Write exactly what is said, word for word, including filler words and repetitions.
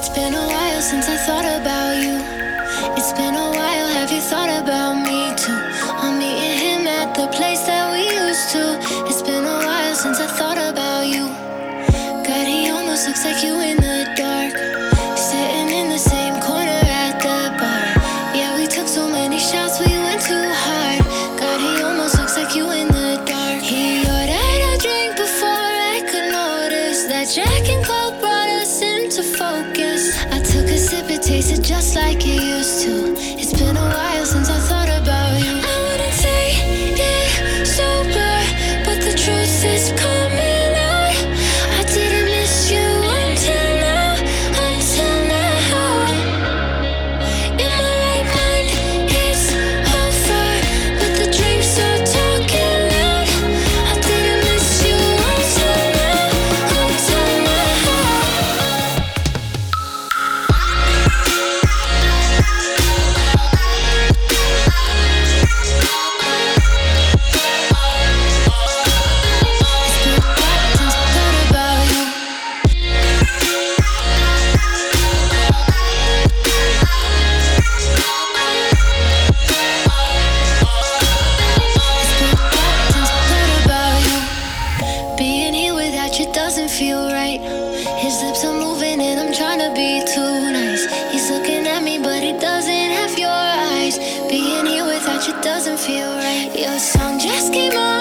been a while since I thought about you. It's been a while, have you thought about me too? I'm meeting him at the place that we used to. It's been a while since I thought about you. God, he almost looks like you in the dark, sitting in the same corner at the bar. Yeah, we took so many shots, we went too hard. God, he almost looks like you in the dark. He ordered a drink before I could notice that Jack and Coke brought us into focus. I took a sip, it tasted just like it used to. It's been a while since I thought about you. I wouldn't say it sober, but the truth is coming out. I didn't miss you until now, until now. In my right mind, it's over, but the drinks are talking loud. I didn't miss you until now, until now. Being here without you doesn't feel right. His lips are moving and I'm trying to be too nice. He's looking at me but he doesn't have your eyes. Being here without you doesn't feel right. Your song just came on